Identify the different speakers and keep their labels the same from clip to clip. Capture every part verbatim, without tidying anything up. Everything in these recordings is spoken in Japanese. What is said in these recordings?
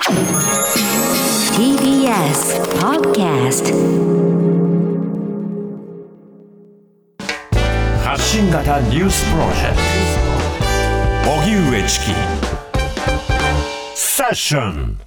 Speaker 1: ティービーエス Podcast
Speaker 2: 発信型ニュースプロジェクト荻上チキセッション。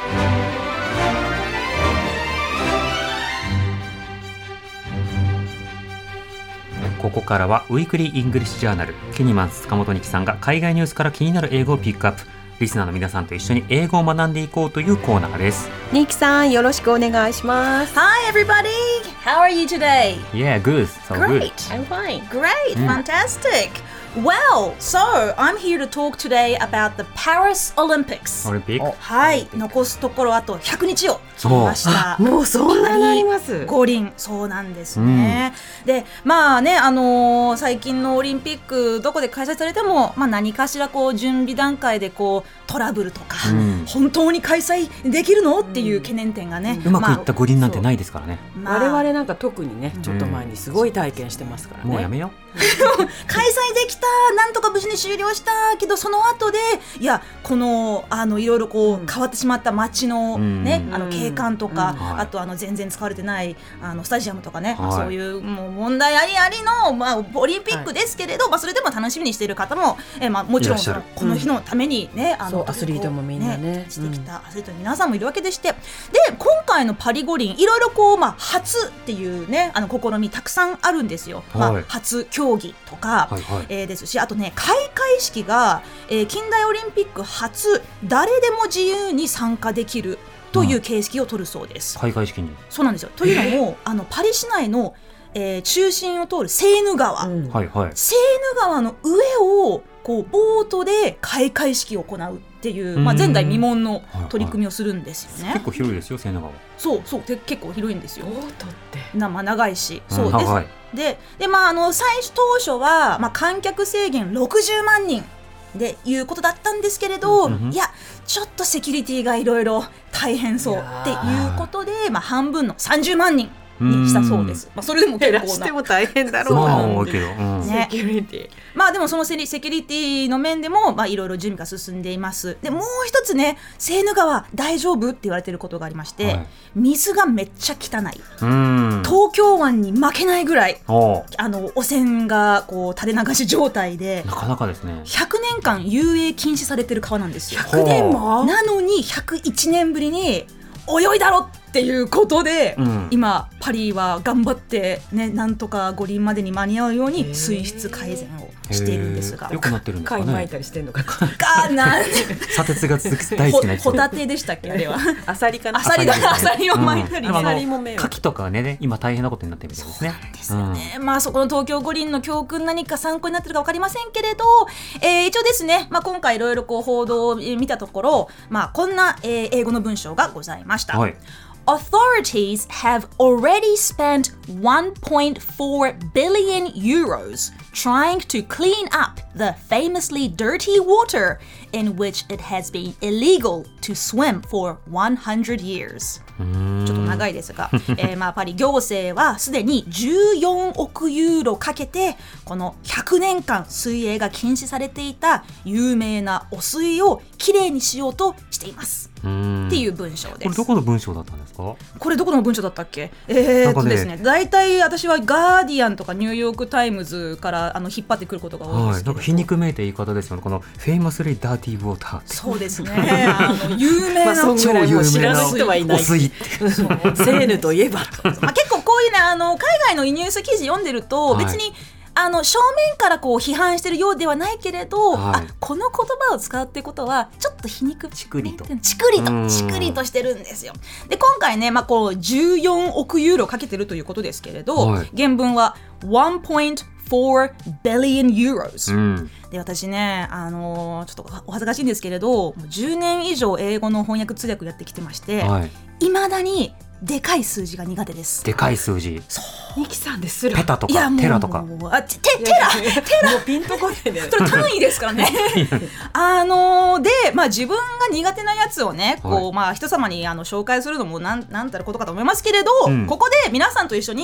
Speaker 3: ここからはウィークリーイングリッシュジャーナル、キニマンス塚本二木さんが海外ニュースから気になる英語をピックアップ、リスナーの皆さんと一緒に英語を学んでいこうというコーナーです。
Speaker 4: ニキさん、よろしくお願いします。
Speaker 5: Hi everybody! How are you today?
Speaker 3: Yeah, good. So
Speaker 5: Great.
Speaker 3: good.
Speaker 4: I'm fine.
Speaker 5: Great, fantastic. Well, so I'm here to talk today about the Paris Olympics.
Speaker 3: オリンピック。
Speaker 5: はい、残すところあとひゃくにちを切りました。
Speaker 4: もうそんなになります。
Speaker 5: 五輪、そうなんですね、うん、で、まあね、あのー、最近のオリンピックどこで開催されても、まあ、何かしらこう準備段階でこうトラブルとか、うん、本当に開催できるのっていう懸念点がね、
Speaker 3: うん、うまくいった五輪なんてないですからね、
Speaker 4: まあ、我々なんか特にね、ちょっと前にすごい体験してますからね、
Speaker 3: もうやめよう
Speaker 5: 開催できた、なんとか無事に終了したけど、その後でいやこのあのいろいろこう変わってしまった街の、ね、うん、あの景観とか、うん、あとあの全然使われてないあのスタジアムとかね、はい、そういうもう問題ありありの、まあ、オリンピックですけれど、はい、まあ、それでも楽しみにしている方も、え、まあ、もちろんこの日のためにね、うん、あの
Speaker 4: アスリートもみんなね、
Speaker 5: ね、してきたアスリートの皆さんもいるわけでして、で今回のパリ五輪いろいろこう、まあ、初っていうね、あの試みたくさんあるんですよ、はい、まあ、初競技とか、はいはい、えー、ですし、あとね、開会式が、えー、近代オリンピック初誰でも自由に参加できるという形式を取るそうです、うん、
Speaker 3: 開会式に。
Speaker 5: そうなんですよ。というのも、あのパリ市内の、えー、中心を通るセーヌ川、うん、はいはい、セーヌ川の上をこうボートで開会式を行うっていう、まあ、前代未聞の取り組みをするんですよね、はいはい、
Speaker 3: 結構広いですよ、セーヌ川。
Speaker 5: そうそう、結構広いんですよ。
Speaker 4: ボートって
Speaker 5: な、まあ、長いし、そうです、
Speaker 3: はいはい、
Speaker 5: で, で、まあ、あの最初当初は、まあ、観客制限ろくじゅうまんにんでいうことだったんですけれど、うん、いやちょっとセキュリティがいろいろ大変そうっていうことで、まあ、半分のさんじゅうまんにんにしたそうです。まあ、それでも結構な、
Speaker 4: 減らしても大変だろうな、
Speaker 3: まあけど、うん、
Speaker 4: セキュリティ、
Speaker 5: まあでもそのセキュリティの面でもいろいろ準備が進んでいます。でもう一つね、セーヌ川大丈夫って言われていることがありまして、はい、水がめっちゃ汚い、うん、東京湾に負けないぐらいあの汚染がこう垂れ流し状態で、
Speaker 3: なかなかですね、
Speaker 5: ひゃくねんかん遊泳禁止されてる川なんですよ。
Speaker 4: ひゃくねんも
Speaker 5: なのにひゃくいちねんぶりに泳いだろっていうことで、うん、今パリは頑張って、ね、なんとか五輪までに間に合うように水質改善をしているんですが、
Speaker 3: よくなってるんですかね。
Speaker 4: 貝巻いたりしてんのか
Speaker 5: かな
Speaker 3: 砂鉄が続く大好きなやつ。
Speaker 5: ホタテでしたっけ、あれは
Speaker 4: アサリかな、
Speaker 5: アサリだ、アサリを巻いたり、
Speaker 3: うん、
Speaker 5: アサ
Speaker 3: リも牡蠣とかね、今大変なことになってるみたいですね。
Speaker 5: そうなんですよね、うん、まあ、そこの東京五輪の教訓何か参考になってるか分かりませんけれど、えー、一応ですね、まあ、今回いろいろこう報道を見たところ、まあ、こんな、えー、英語の文章がございました、はい。Authorities have already spent one point four billion euros trying to clean up the famously dirty water in which it has been illegal to swim for one hundred years. ちょっと長いですが、えーまあ、パリ行政はすでにじゅうよんおくユーロかけてこのひゃくねんかん水泳が禁止されていた有名な汚水をきれいにしようとしていますっていう文章です。
Speaker 3: これどこの文章だったんですか？
Speaker 5: これどこの文章だったっけ？えーっとですね、だいたい私はガーディアンとかニューヨークタイムズからあの引っ張ってくることが多いですけど、はい、
Speaker 3: なんか皮肉めいた言い方ですよね。このフェイマスリーダーティーウォーターって。
Speaker 5: そうですね、あの有名な、
Speaker 4: まあ、超有名な人はいない。
Speaker 3: 汚水ってセ
Speaker 4: ーヌといえば
Speaker 5: まあ、結構こういうね、あの海外のニュース記事読んでると、別に、はい、あの正面からこう批判してるようではないけれど、はい、あ、この言葉を使うってことはちょっと皮肉、
Speaker 3: チクリと
Speaker 5: チクリとチクリとしてるんですよ。で今回ね、まあ、こうじゅうよんおくユーロかけてるということですけれど、はい、原文は one point four billion euros、うん、で私ね、あのー、ちょっとお恥ずかしいんですけれど、じゅうねん以上英語の翻訳通訳やってきてまして、はい、未だにでかい数字が苦手です。
Speaker 3: でかい数字、
Speaker 4: そうニキさんですら
Speaker 3: ペタとかテラとか、
Speaker 5: あテテラテラ
Speaker 4: もうピンとこないね。
Speaker 5: それ単位ですからねあのー、で、まあ、自分が苦手なやつをね、こう、はい、まあ、人様にあの紹介するのもなんなんたることかと思いますけれど、うん、ここで皆さんと一緒に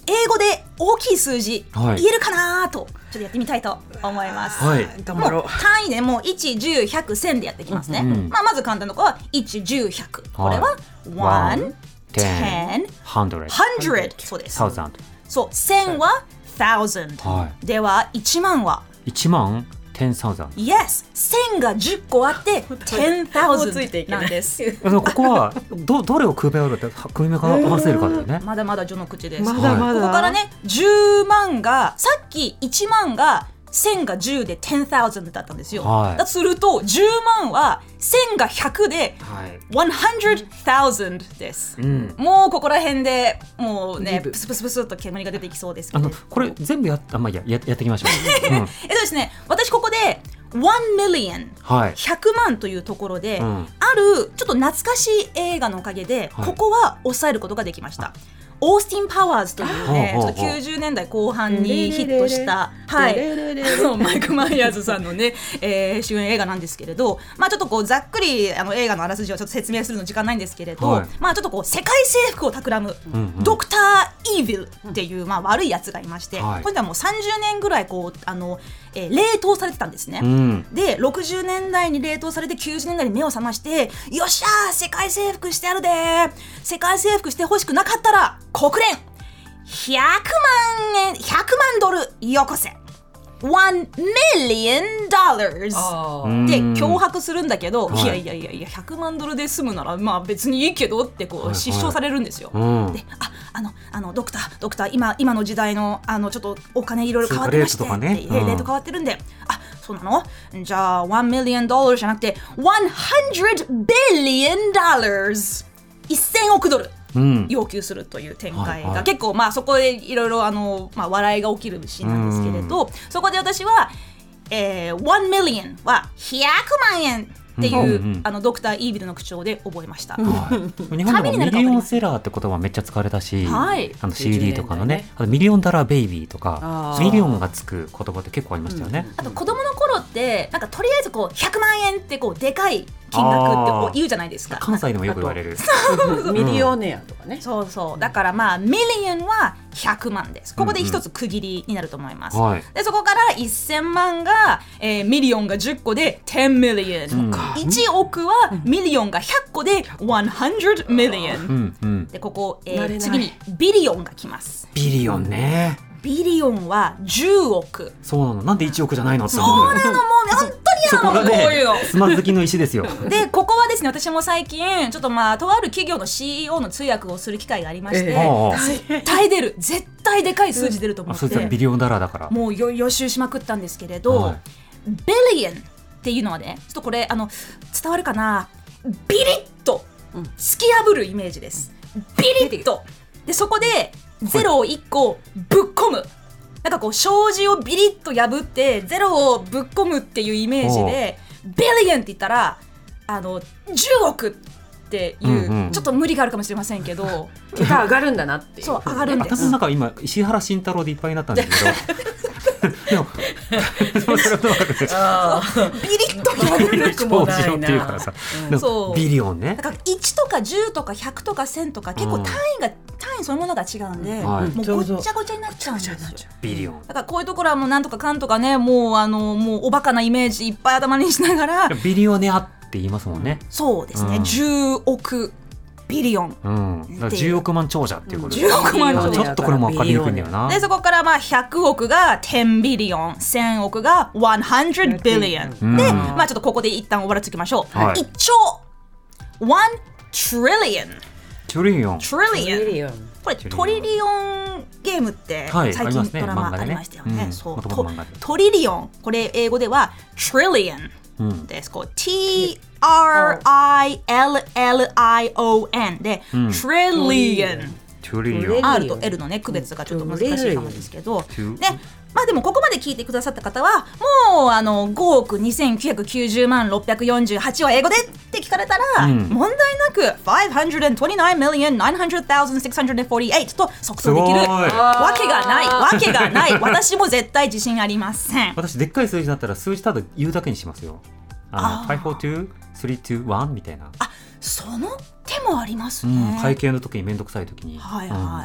Speaker 5: 英語で大きい数字
Speaker 3: はい
Speaker 5: 言えるかなとちょっとやってみたいと思います。
Speaker 3: はい
Speaker 4: 頑張ろう。
Speaker 5: もう単位でもういち、じゅう、ひゃく、せんでやっていきますね。
Speaker 3: うん
Speaker 5: まあ、まず簡単なのはいち、じゅう、ひゃく。これは
Speaker 3: はい
Speaker 5: one, ten,
Speaker 3: hundred
Speaker 5: hundred そうです。
Speaker 3: thousand
Speaker 5: そう、千は thousand、
Speaker 3: は
Speaker 5: ではいちまんは
Speaker 3: 一万 ten thousand
Speaker 5: Yes 千がじゅっこあって ten
Speaker 4: もうついてい
Speaker 5: thousand
Speaker 4: けな
Speaker 5: ないんです
Speaker 3: あのここはどどれを組み合わせるか組み合わせるかだよね。
Speaker 5: まだまだ序の口です、
Speaker 4: まだまだ。
Speaker 5: ここからねじゅうまんがさっきいちまんが千がじゅうで ten thousand だったんですよ、
Speaker 3: はい
Speaker 5: だとするとじゅうまんは千がひゃくで
Speaker 3: はい
Speaker 5: one hundred thousand です、
Speaker 3: うん
Speaker 5: もうここら辺でもうね
Speaker 4: リブ
Speaker 5: プスプスプスっと煙が出てきそうですけ
Speaker 3: あ
Speaker 5: ど
Speaker 3: のこれ全部やったまあいいやややっていきましょう、うん、
Speaker 5: えっとですね私ここでone million
Speaker 3: はい
Speaker 5: ひゃくまんというところで、
Speaker 3: うん
Speaker 5: あるちょっと懐かしい映画のおかげで、
Speaker 3: はい
Speaker 5: ここは抑えることができました。オースティン・パワーズというね、
Speaker 3: ほうほうほう
Speaker 5: ちょっときゅうじゅうねんだいこう半にヒットした、はい、あのマイク・マイヤーズさんのね、えー主演映画なんですけれど、まあちょっとこうざっくりあの映画のあらすじをちょっと説明するの時間ないんですけれど、
Speaker 3: はい
Speaker 5: まあちょっとこう世界征服を企む、
Speaker 3: うんうん
Speaker 5: ドクター・イーヴィルっていう、まあ、悪いやつがいまして、
Speaker 3: はい
Speaker 5: これはもうさんじゅうねんぐらいこうあの、えー冷凍されてたんですね。
Speaker 3: うん
Speaker 5: でろくじゅうねんだいに冷凍されてきゅうじゅうねんだいに目を覚ましてよっしゃー世界征服してやるでー世界征服してほしくなかったら国連ひゃくまんえんひゃくまんドルよこせ one million dollars
Speaker 4: あ
Speaker 3: うん
Speaker 5: で脅迫するんだけど、
Speaker 3: はい
Speaker 5: いやいやいやいやひゃくまんドルで済むならまあ別にいいけどってこ
Speaker 3: はいはい
Speaker 5: う失笑されるんですよ、
Speaker 3: うん
Speaker 5: でああのあのドクタードクター今今の時代のあのちょっとお金いろいろ変わってまして
Speaker 3: 通貨レートとかね
Speaker 5: で
Speaker 3: うん
Speaker 5: レート変わってるんであそうなのじゃあ one million dollars じゃなくて one hundred billion dollars せんおくドル
Speaker 3: うん
Speaker 5: 要求するという展開
Speaker 3: はいはい
Speaker 5: が結構まあそこでいろいろあのまあ笑いが起きるシーンなんですけれどそこで私はえー、one million はひゃくまんえんっていう、
Speaker 3: うんうんうん
Speaker 5: あのドクター・イービルの口調で覚えました、
Speaker 3: はい日本でもミリオンセラーって言葉めっちゃ使われたし、
Speaker 5: はい
Speaker 3: あの シーディー とかのね
Speaker 4: きゅうじゅうねんだいね
Speaker 3: あとミリオンダラーベイビーとか
Speaker 4: あー
Speaker 3: ミリオンがつく言葉って結構ありましたよね、
Speaker 5: あと子供の頃ってなんかとりあえずこうひゃくまんえんってこうでかい金額ってこう言うじゃないですか。
Speaker 3: 関西でもよく言われる
Speaker 4: ミリオネアとかね。
Speaker 5: そうそうだからまあミリオンはひゃくまんです。ここで一つ区切りになると思います、
Speaker 3: はい
Speaker 5: でそこからせんまんが、えーミリオンがじゅっこでじゅうミリオン、いちおくはミリオンがひゃっこでひゃくミリオン、
Speaker 3: うんうん
Speaker 5: でここ、えー
Speaker 4: 慣れない
Speaker 5: 次にビリオンが来ます。
Speaker 3: ビリオンね
Speaker 5: ビリオンはじゅうおく。
Speaker 3: そうなのなんでいちおくじゃないのって
Speaker 5: そう
Speaker 3: 思う
Speaker 5: なのもう本
Speaker 3: そこが
Speaker 5: 当に嫌なのこういうの
Speaker 3: ねつまずきの石ですよ
Speaker 5: でここはですね私も最近ちょっとまあとある企業の シーイーオー の通訳をする機会がありまして、
Speaker 4: え
Speaker 3: え
Speaker 5: 絶対出る絶対でかい数字出ると思
Speaker 3: あ
Speaker 5: って、
Speaker 3: そいつはビリオンダラーだから
Speaker 5: もうよ予習しまくったんですけれど、
Speaker 3: はい
Speaker 5: ビリオンっていうのはねちょっとこれあの伝わるかなビリッと突き破るイメージです。ビリッとでそこでゼロをいっこぶっ込むなんかこう障子をビリッと破ってゼロをぶっ込むっていうイメージでビリオンって言ったらあのじゅうおくっていう、
Speaker 3: うんうん
Speaker 5: ちょっと無理があるかもしれませんけど
Speaker 4: 桁上がるんだなっていう。
Speaker 5: そう上がるんです
Speaker 3: 頭の中今石原慎太郎でいっぱいになったんだけどでもでもそれはどうかって
Speaker 4: あー
Speaker 5: ビリッと破る
Speaker 4: なくもないな
Speaker 3: 長寿っていうからさでも
Speaker 5: そう
Speaker 3: ビリオンね
Speaker 5: だからいちとかじゅうとかひゃくとかせんとか結構単位が、単位そのものが違うんで、
Speaker 3: はい
Speaker 5: もうごっちゃごちゃになっちゃうんですよ。
Speaker 3: ビリオン
Speaker 5: だからこういうところはもうなんとかかんとかねもうあのもうおバカなイメージいっぱい頭にしながら
Speaker 3: ビリオネアって言いますもんね
Speaker 5: そうですね、
Speaker 3: うん
Speaker 5: じゅうおくビリオン
Speaker 3: うんだからじゅうおくまん長者っていうことで
Speaker 5: じゅうおくまん長者
Speaker 3: ちょっとこれも分かりにくいんだよな
Speaker 5: でそこからまあひゃくおくがじゅうビリオンせんおくがひゃくビリオン、
Speaker 3: うん
Speaker 5: でまあちょっとここで一旦終わらせておきましょう、
Speaker 3: はい
Speaker 5: いっちょういちトリリオン
Speaker 3: トリリオン
Speaker 5: トリリオン
Speaker 4: ミリオン。
Speaker 5: これトリリオンゲームって
Speaker 3: はい
Speaker 5: 最
Speaker 3: ありますね
Speaker 5: 近ドラマ
Speaker 3: 漫画でね
Speaker 5: ありましたよね。
Speaker 3: うん
Speaker 5: そう
Speaker 3: 元々
Speaker 5: ト
Speaker 3: 漫画で
Speaker 5: トリリオンこれ英語では trillion
Speaker 3: うん
Speaker 5: です。こう T R I L L I O N で、
Speaker 3: うん
Speaker 5: trillion
Speaker 3: トリリオン
Speaker 5: R と L のね区別がちょっと難しいかもですけど、
Speaker 3: ト
Speaker 5: ねまあでもここまで聞いてくださった方はもうあのごおくにせんきゅうひゃくきゅうじゅうまんろっぴゃくよんじゅうはちは英語でって聞かれたら、
Speaker 3: うん
Speaker 5: 問題なく five hundred twenty-nine million nine hundred thousand six hundred forty-eight と即答できる
Speaker 3: すごい
Speaker 5: わけがないわけがない私も絶対自信ありません。
Speaker 3: 私でっかい数字だったら数字ただ言うだけにしますよあの
Speaker 5: あー
Speaker 3: ご、よん、に、さん、に、いちみたいな、
Speaker 5: あその手もあります
Speaker 3: う
Speaker 5: ね、
Speaker 3: ん、会計の時にめんどくさい時に
Speaker 5: はいはい、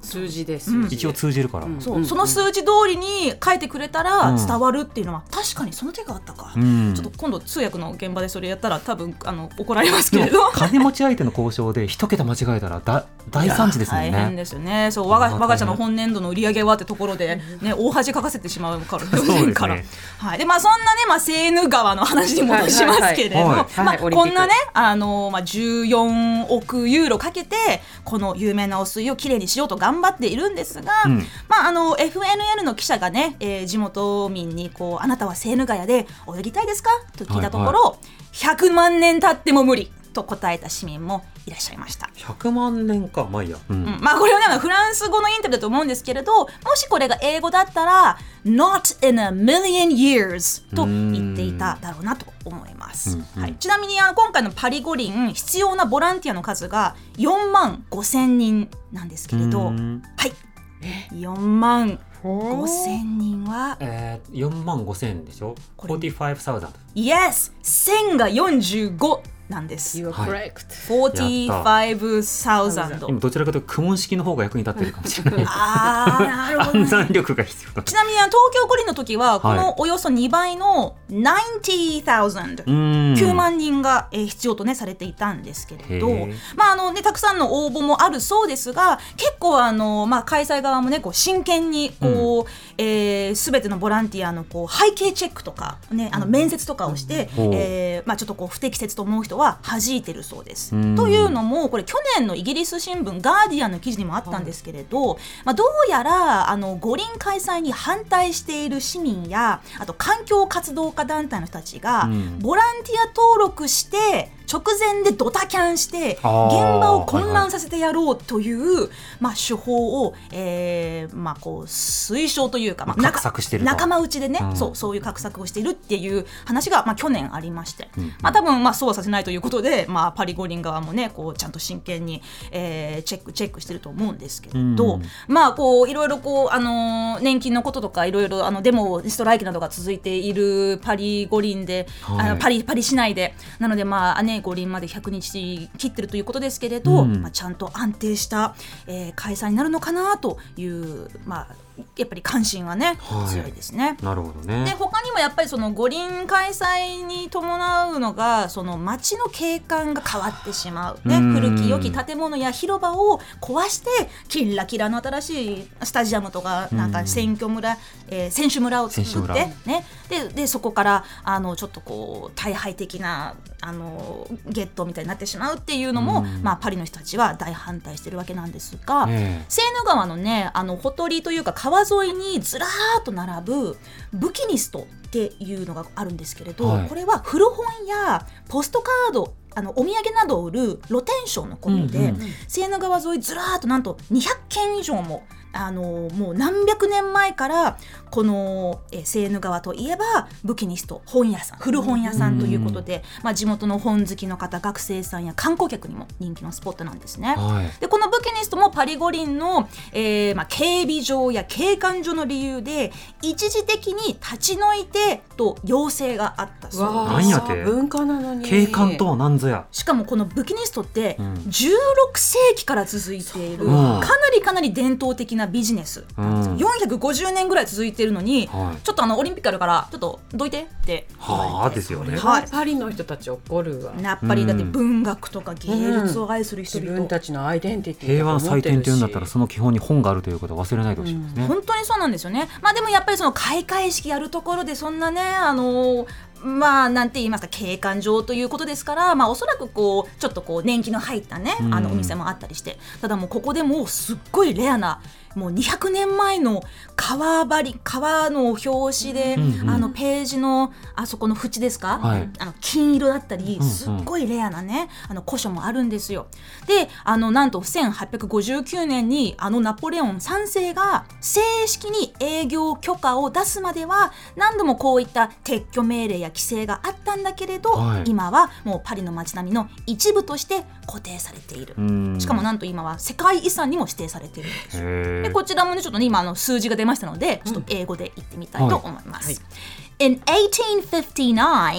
Speaker 4: 数字です、
Speaker 5: うん
Speaker 3: 一応通じるから、
Speaker 4: うん
Speaker 5: そう、その数字通りに書いてくれたら伝わるっていうのは、確かにその手があったか、
Speaker 3: うん
Speaker 5: ちょっと今度通訳の現場でそれやったら多分あの怒られますけ
Speaker 3: で
Speaker 5: れど
Speaker 3: も金持ち相手の交渉で一桁間違えたらだ大惨事ですもんね。
Speaker 5: 大変ですよね。そう我が我が社の本年度の売り上げはってところで、ね、大恥かかせてしまうから
Speaker 3: そうですね
Speaker 5: から、はい、でまあそんなね、まあ、セーヌ川の話に戻しますけれども、
Speaker 3: はいはい
Speaker 4: はい
Speaker 5: まあ、
Speaker 4: はいオリンピック
Speaker 5: こんなねあの、まあ、じゅうよんおくユーロかけてこの有名な汚水をきれいにしようと頑張っているんですが、
Speaker 3: うん
Speaker 5: まあ、あの エフエヌエル の記者がね、えー地元民にこうあなたはセーヌ川で泳ぎたいですかと聞いたところ、
Speaker 3: はい
Speaker 5: ひゃくまんねん経っても無理と答えた市民もいらっしゃいました。
Speaker 3: ひゃくまんねんか、まあいいや、うん
Speaker 5: うんまあ、これはねフランス語のインタビューだと思うんですけれど、もしこれが英語だったら Not in a million years と言っていただろうなと思います、
Speaker 3: うんうん
Speaker 5: はい、ちなみにあの今回のパリ五輪必要なボランティアの数がよんまんごせんにんなんですけれど、
Speaker 3: うん
Speaker 5: はいよんまんごせんにんは
Speaker 3: えー、よんまんごせんでしょ。
Speaker 5: これ
Speaker 3: よんじゅうごさんぜん。
Speaker 5: Yes せんがよんじゅうごなんです。
Speaker 4: You are
Speaker 3: はい
Speaker 4: correct、
Speaker 5: よんじゅうごサウザンド。
Speaker 3: 今どちらかというと苦問式の方が役に立ってるかもしれない。
Speaker 5: あーなるほど、ね、
Speaker 3: 暗算力が必要だ。
Speaker 5: ちなみに東京五輪の時はこのおよそにばいのきゅうじゅうさんぜん、きゅうまんにんがえー必要と、ね、されていたんですけれど、
Speaker 3: へー
Speaker 5: まああのね、たくさんの応募もあるそうですが、結構あの、まあ、開催側も、ね、こう真剣にこう、えー、全てのボランティアのこう背景チェックとか、ね、あの面接とかをして、
Speaker 3: うん
Speaker 5: えーまあ、ちょっとこう不適切と思う人は弾いてるそうです。
Speaker 3: うん
Speaker 5: というのもこれ去年のイギリス新聞ガーディアンの記事にもあったんですけれど、まあ、どうやらあの五輪開催に反対している市民やあと環境活動家団体の人たちが、
Speaker 3: うん
Speaker 5: ボランティア登録して直前でドタキャンして現
Speaker 3: あー
Speaker 5: 場を混乱させてやろうという、まあ、手法を、えーまあ、こう推奨というか、
Speaker 3: まあ画策してると
Speaker 5: 仲間内でね、
Speaker 3: うん
Speaker 5: そう、そういう画策をしているっていう話が、まあ、去年ありまして、
Speaker 3: うん
Speaker 5: まあ、多分まあそうはさせないということで、まあ、パリ五輪側もねこうちゃんと真剣に、えーチェックチェックしてると思うんですけれど、
Speaker 3: うん
Speaker 5: まあこういろいろこう、あのー年金のこととかいろいろあのデモストライキなどが続いているパリ五輪で、
Speaker 3: はい
Speaker 5: あのパリパリ市内でなので、まあね、五輪までひゃくにち切ってるということですけれど、
Speaker 3: うん
Speaker 5: まあ、ちゃんと安定した、えー開催になるのかなという、まあ、やっぱり関心はね、
Speaker 3: はい
Speaker 5: 強いですね。
Speaker 3: なるほどね。
Speaker 5: で他にもやっぱりその五輪開催に伴うのがその街の景観が変わってしまう、ね、
Speaker 3: うん
Speaker 5: 古き良き建物や広場を壊してキラキラの新しいスタジアムとかなんか選挙村、えー選手村を作
Speaker 3: 選手村
Speaker 5: って、ね、で, でそこからあのちょっとこう大敗的なあのゲットみたいになってしまうっていうのも、
Speaker 3: うん
Speaker 5: まあ、パリの人たちは大反対してるわけなんですが、
Speaker 3: ええ
Speaker 5: セーヌ川のねあのほとりというか川沿いにずらーっと並ぶブキニストっていうのがあるんですけれど、
Speaker 3: はい
Speaker 5: これは古本やポストカードあのお土産などを売る露天商のことで、
Speaker 3: うんうん
Speaker 5: セーヌ川沿いずらーっとなんとにひゃっけん以上もあのもう何百年前からこのえセーヌ川といえばブキニスト本屋さん古本屋さんということで、まあ、地元の本好きの方学生さんや観光客にも人気のスポットなんですね。
Speaker 3: はい
Speaker 5: でこのブキニストもパリ五輪の、えーまあ、警備上や景観上の理由で一時的に立ち退いてと要請があったそう
Speaker 4: わあ
Speaker 5: です。
Speaker 3: なんやて
Speaker 4: 文化なのに
Speaker 3: 景観とは何ぞや。
Speaker 5: しかもこのブキニストって
Speaker 3: うん
Speaker 5: じゅうろくせいきから続いている、
Speaker 3: うん
Speaker 5: かなりかなり伝統的なビジネスなんですよ、
Speaker 3: うん
Speaker 5: よんひゃくごじゅうねんぐらい続いているのに、
Speaker 3: はい
Speaker 5: ちょっとあのオリンピックあるからちょっとどいてって言われて、
Speaker 3: はあですよね。
Speaker 5: はい
Speaker 4: パリの人たち怒るわ。
Speaker 5: やっぱりだって文学とか芸術を愛する人々、
Speaker 4: 自分たちのアイデンティティ
Speaker 3: 平和の祭典というんだったら
Speaker 4: ら
Speaker 3: その基本に本があるということを忘れないでほしいですね。
Speaker 5: 本当にそうなんですよね。まあでもやっぱりその開会式やるところでそんなねあのまあなんて言いますか景観上ということですから、まあおそらくこうちょっとこう年季の入ったねあのお店もあったりして、ただもうここでもうすっごいレアなもうにひゃくねんまえの革張り革の表紙で、
Speaker 3: うんうん
Speaker 5: あのページのあそこの縁ですか、
Speaker 3: はい
Speaker 5: あの金色だったり
Speaker 3: うんうん
Speaker 5: すっごいレアなねあの古書もあるんですよ。であのなんとせんはっぴゃくごじゅうきゅうねんにあのナポレオンさんせいが正式に営業許可を出すまでは何度もこういった撤去命令や規制があったんだけれど、
Speaker 3: はい
Speaker 5: 今はもうパリの街並みの一部として固定されている。
Speaker 3: うん
Speaker 5: しかもなんと今は世界遺産にも指定されているんですよ。
Speaker 3: へえ
Speaker 5: でこちらもねちょっとね今あの数字が出ましたのでちょっと英語で言ってみたいと思います。
Speaker 4: はい
Speaker 5: In eighteen fifty-nine,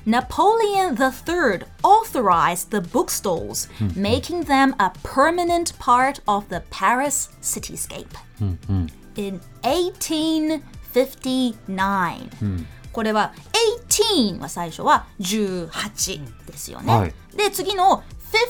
Speaker 5: Napoleon the third authorized the bookstores, making them a permanent part of the Paris cityscape. In eighteen fifty-nine、これはeighteenは最初はじゅうはちですよね、はい、で次の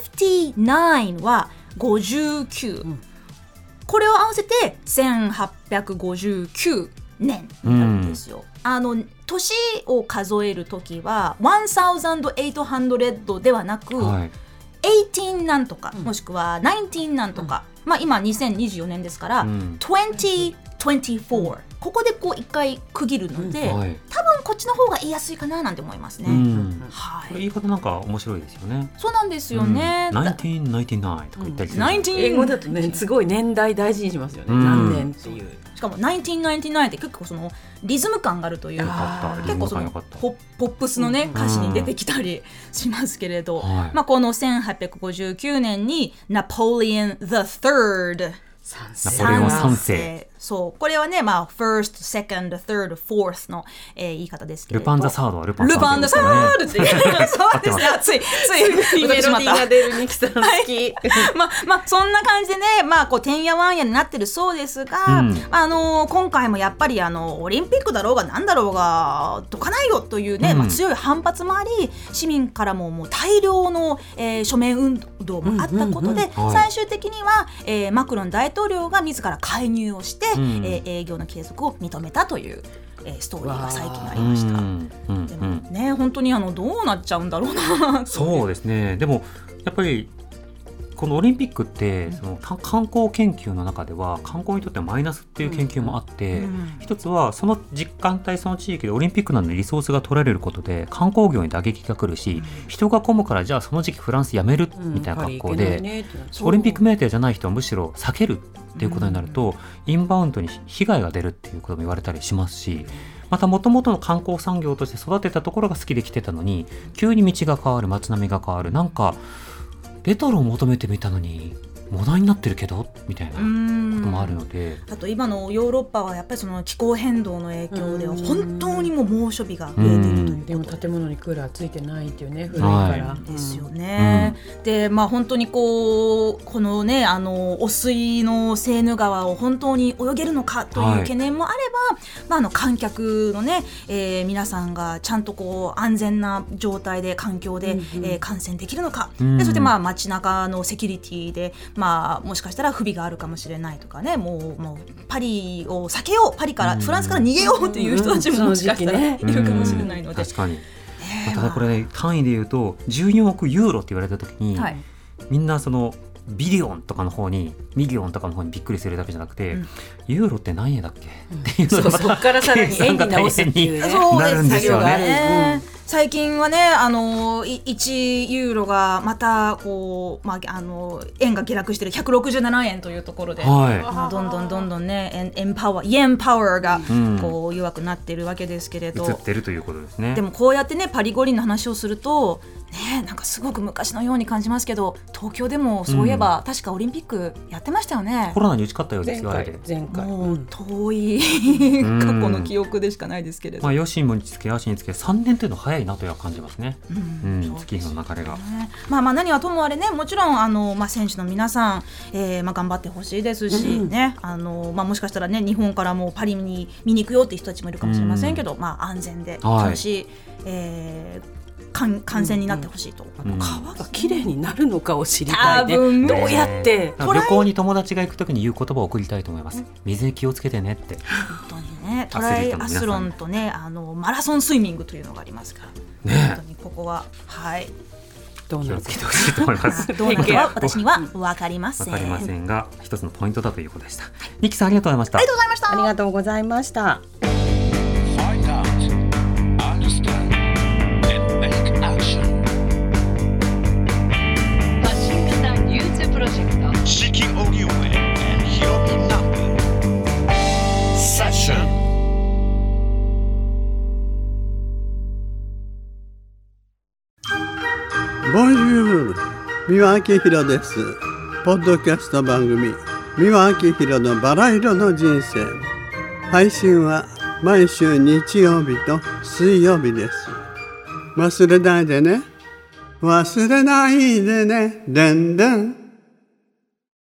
Speaker 5: fifty-nineはごじゅうきゅう、これを合わせてせんはっぴゃくごじゅうきゅうねんになるんですよ、うん、あの年を数えるときはせんはっぴゃくではなく、はい、eighteenなんとか、うん、もしくはnineteenなんとか、うん、まあ、今にせんにじゅうよねんですから、うん、twenty twenty-four、ここでこう一回区切るので、うん、はい、多分こっちの方が言いやすいかななんて思いますね、うん、はい、
Speaker 3: 言い方なんか面白いですよね。
Speaker 5: そうなんですよね、
Speaker 3: うん、nineteen ninety-nine とか言ったりする、
Speaker 4: うん、英語だとねすごい年代大事にしますよね、うん、何年っていう。
Speaker 5: しかもnineteen ninety-nineって結構そのリズム感があるというか、結構そのポップスのね、うん、歌詞に出てきたりしますけれど、うん、まあ、このせんはっぴゃくごじゅうきゅうねんにナポレオン the third、
Speaker 3: ナポレオン三世、
Speaker 5: そう、これはね、まあ first, second, third, fourth の、えー、言い方ですけれど、
Speaker 3: ルパンザサードはルパン
Speaker 5: ルパンザサードっていうそうですね、ついつい
Speaker 4: メロディーが出るニキさん好き、はい、
Speaker 5: まあまあそんな感じでね、まあこうてんやわんやになってるそうですが、うん、あのー、今回もやっぱりあのオリンピックだろうがなんだろうがどかないよというね、うん、まあ、強い反発もあり、市民からももう大量の、えー、署名運動もあったことで、うんうんうん、最終的には、えー、マクロン大統領が自ら介入をして、うん、えー、営業の継続を認めたという、えー、ストーリーが最近ありました。うんうん、でもね、本当にあのどうなっちゃうんだろうな
Speaker 3: そうですね。でもやっぱりこのオリンピックってその観光研究の中では観光にとってはマイナスっていう研究もあって、うんうん、一つはその実間帯その地域でオリンピックなどのリソースが取られることで観光業に打撃が来るし、うん、人が混むからじゃあその時期フランスやめるみたいな格好で、うんね、オリンピックメーターじゃない人はむしろ避けるっていうことになると、うん、インバウンドに被害が出るっていうことも言われたりしますし、また元々の観光産業として育てたところが好きで来てたのに急に道が変わる、街並みが変わる、なんかレトロを求めてみたのにモダンになってるけどみたいなこともあるので、
Speaker 5: あと今のヨーロッパはやっぱりその気候変動の影響で本当にもう猛暑日が増えているということで、
Speaker 4: でも建物にクーラーついてないっていうね、古いから、はい、
Speaker 5: ですよね、うん、でまあ本当にこうこのね、あの汚水のセーヌ川を本当に泳げるのかという懸念もあれば、はい、まあ、あの観客のね、えー、皆さんがちゃんとこう安全な状態で環境で、うんうん、えー、観戦できるのか、うん、でそしてまあ街中のセキュリティでまあ、もしかしたら不備があるかもしれないとかね、もう、もうパリを避けよう、パリから、うん、フランスから逃げようっていう人たちももしかしたらいるかもしれないので、
Speaker 3: 確かに、えー、ただこれ、ね、単位で言うとじゅうよんおくユーロって言われた時に、はい、みんなそのビリオンとかの方にミリオンとかの方にびっくりするだけじゃなくて、うん、ユーロって何円だっけ、うん、っていうのがまた
Speaker 4: そこからさらに円に直すっていうね、
Speaker 3: なるんですよね。
Speaker 5: 最近はね、あのいちユーロがまたこう、まあ、あの円が下落しているひゃくろくじゅうななえんというところで、はい、どんどんどんどんね円パワーイエンパワーがこう弱くなっているわけですけれど、
Speaker 3: 映ってるということですね。
Speaker 5: でもこうやってねパリ五輪の話をするとね、なんかすごく昔のように感じますけど、東京でもそういえば、うん、確かオリンピックやってましたよね。
Speaker 3: コロナに打ち勝ったようですよ、
Speaker 4: 前回前回
Speaker 5: もう遠い過去の記憶でしかないですけれど、
Speaker 3: まあ、よしもにつけやしにつけさんねんというのは早いなという感じますね、うんうん、月日の流れが、ね、
Speaker 5: まあ、まあ何はともあれね、もちろんあの、まあ、選手の皆さん、えーまあ、頑張ってほしいですし、うんね、あのまあ、もしかしたらね日本からもパリに見に行くよっていう人たちもいるかもしれませんけど、うん、まあ、安全で楽しい、はい、えー観戦になってほしいと、
Speaker 4: うんうん、川がきれいになるのかを知りたいね、うん、どうやって、
Speaker 3: 旅行に友達が行くときに言う言葉を送りたいと思います、うん、水に気をつけてねって。
Speaker 5: 本当にね、トライアスロンとね、あのマラソンスイミングというのがありますから、ね、本当にここは、はい、
Speaker 3: どう気をつけてほしいと思います
Speaker 5: どうなるかは私には分かりません
Speaker 3: 分かりませんが、一つのポイントだということでした。ニキさん、ありがとうございました。
Speaker 5: ありがとうございました。
Speaker 4: ありがとうございました。
Speaker 2: 四季荻上 and Hiromi Namu Session。
Speaker 6: ボンジュール、三輪明宏です。ポッドキャスト番組三輪明宏のバラ色の人生、配信は毎週日曜日と水曜日です。 忘れないでね忘れないでねでんでん